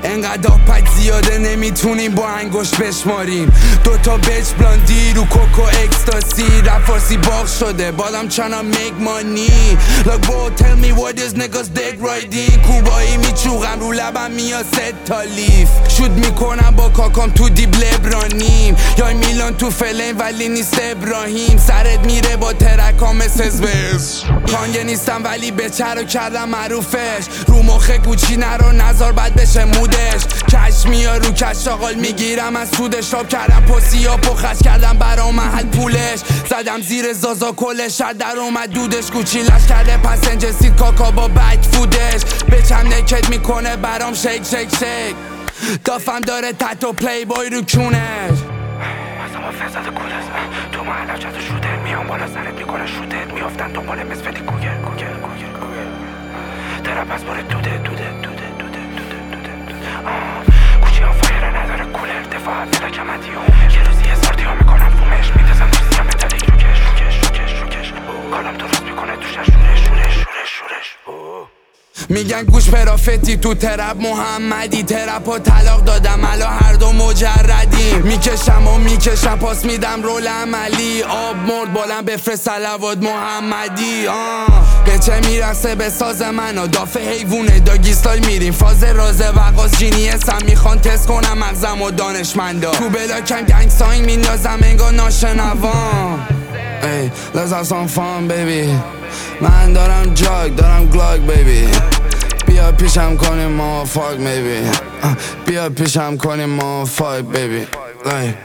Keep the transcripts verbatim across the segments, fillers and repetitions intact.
انقدر آپت زیاده نمیتونیم با انگوش بشماریم. دوتا بچ بلاندی رو کوکو اکستاسی رپ فارسی باغ شده بالام چانا make money. Like bro tell me what these niggas dick riding. کوبایی میچوغم رو لبم میاد ست تا لیف. شود میکنم با کاکام تو دیب لبرانیم. یا میلان تو فلین ولی نیست ابراهیم. سرت میره با ترکام سزبز. کانگه نیستم ولی بچه رو کردم معروفش. رو مخ گوچی نرو نزار بد بشه مودش. کش میاد رو کش آقال میگیرم از سودش. شاب کردم پسی ها پخش کردم برا محل پولش. زدم زیر زازا کل شد در اومد دودش. گوچیلش کرده پسنجر سید کاکا با بک فودش. بچم نکت میکنه برام شیک شیک شیک. دافم داره تتو پلی بای رو کونش. اصلا ما فزاد کولست تو محلا جد شوتر میام بالا سرت میکنه شوتت میافتن دنبال مثبتی گوگل گوگل گوگل گوگل ترپ از باره دوده دوده دوده دوده دوده دوده کوچی ها فایره نداره کولر دفاع فلا کمدی اومر یه روزی هزار دیو میکنم فومش میدازم روزی هم متالیک روکش روکش روکش روکش کالم درست میکنه توش شورش شورش شورش شورش میگن گوش پرافتی تو ترپ محمدی. ترپ و طلاق دادم الا هر دو مجردیم. میکشم و میکشم پاس میدم رول عملی. آب مرد بالم بفرست صلوات محمدی. آه بچه میرسه به ساز منو دافه حیوونه داگیستای میریم. فاز راز وقاس جینیس هم میخوان تست کنم مغزم و دانشمندا. تو بلاکم گنگ ساینگ میندازم انگار ناشنوان. ای let's have some fun baby. من دارم جاگ دارم گلاگ بیبی. بیا پیشم کنیم ما فاک بیبی. بیا پیشم کنیم ما فاک بیبی. Like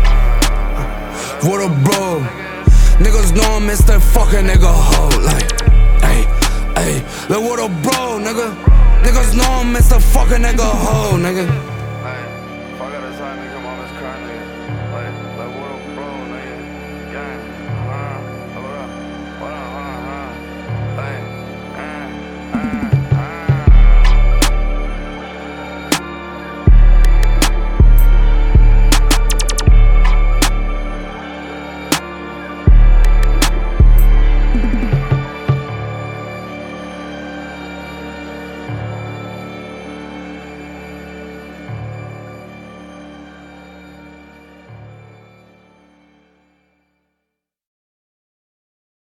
what a bro. Niggas know I'm Mister fucking nigga ho. Like hey hey like what a bro nigga. Niggas know I'm Mister fucking nigga ho nigga. Hey